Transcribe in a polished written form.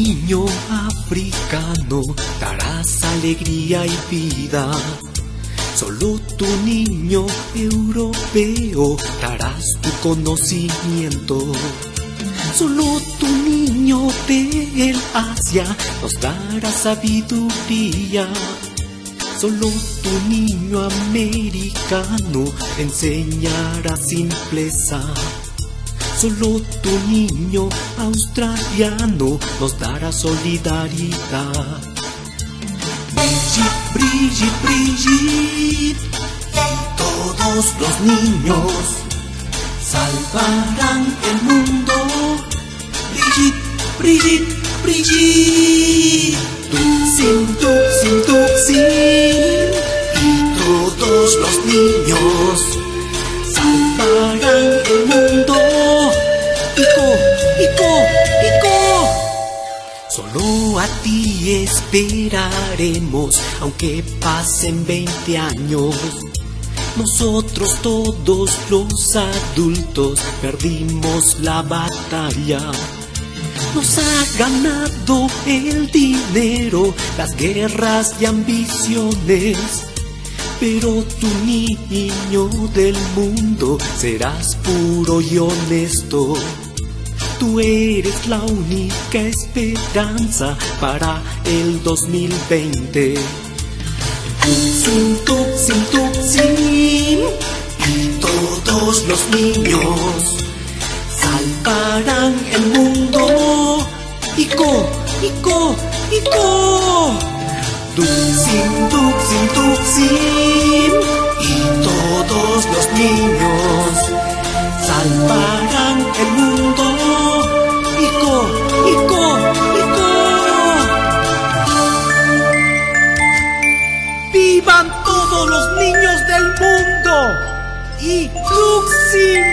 niño africano darás alegría y vida. Solo tu niño europeo darás tu conocimiento. Solo tu niño del Asia nos dará sabiduría. Solo tu niño americano enseñará simpleza. Solo tu niño australiano nos dará solidaridad. Brigitte, Brigitte, Brigitte, y todos los niños salvarán el mundo. Brigitte, Brigitte, Brigitte, Tuxin, Tuxin, Tuxin, y todos los niños salvarán el mundo. Ico, Ico, Ico. Solo a ti esperaremos, aunque pasen 20 años. Nosotros todos los adultos perdimos la batalla. Nos ha ganado el dinero, las guerras y ambiciones. Pero tu niño del mundo serás puro y honesto. Tú eres la única esperanza para el 2020. Tuxin, Tuxin, Tuxin, y todos los niños salvarán el mundo. Ico, Ico, Ico. Tuxin, Tuxin, Tuxin, y todos los niños salvarán el mundo. Ico, Ico, Ico. ¡Vivan todos los niños del mundo! Y Tuxin.